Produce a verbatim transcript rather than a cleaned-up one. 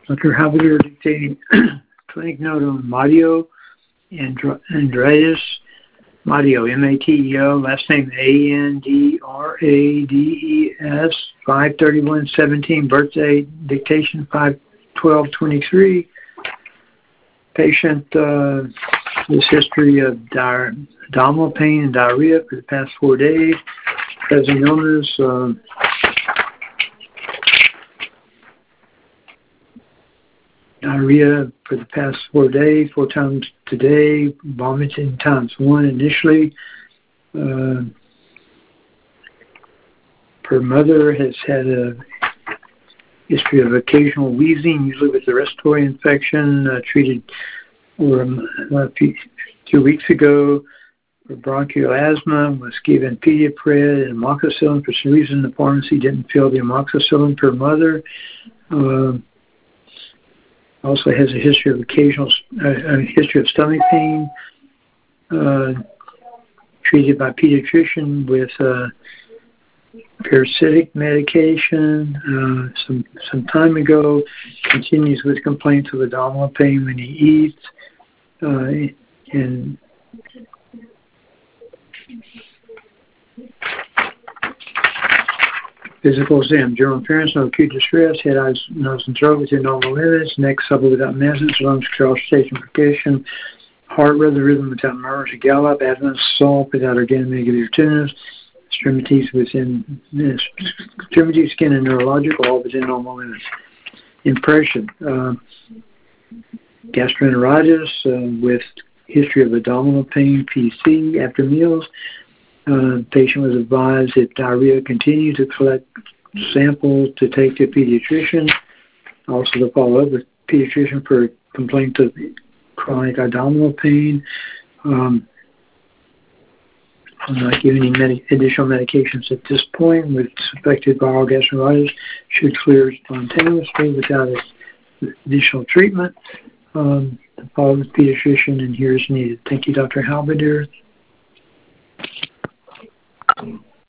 Doctor Halberdier dictating clinic note on Matteo Andreas. Matteo, M A T E O, last name A N D R A D E S, five thirty-one seventeen, birthday, dictation five twelve twenty-three. Patient, uh, this history of di- abdominal pain and diarrhea for the past four days. Present illness, uh, diarrhea for the past four days, four times today, vomiting times one initially. Uh, her mother has had a history of occasional wheezing, usually with a respiratory infection, uh, treated for a few, two weeks ago for bronchial asthma, was given Pediapred and amoxicillin. For some reason, the pharmacy didn't fill the amoxicillin per mother. Uh, also has a history of occasional, uh, a history of stomach pain, uh, treated by pediatrician with uh, parasitic medication uh, some some time ago. Continues with complaints of abdominal pain when he eats, uh, and physical exam, general appearance, no acute distress, head, eyes, nose, and throat within normal limits, neck supple without messes, lungs, auscultation, percussion, heart rhythm, rhythm without murmurs, a gallop, abdomen soft without organic negative tunnels, extremities within, extremity, skin, and neurological, all within normal limits. Impression, uh, gastroenteritis uh, with history of abdominal pain, P C, after meals. Uh, patient was advised if diarrhea continued to collect samples to take to a pediatrician. Also to follow up with pediatrician for complaint of chronic abdominal pain. Um, I'm not giving any med- additional medications at this point. With suspected viral gastroenteritis, should clear spontaneously without additional treatment. Um, follow with pediatrician and here is needed. Thank you, Doctor Halberdier.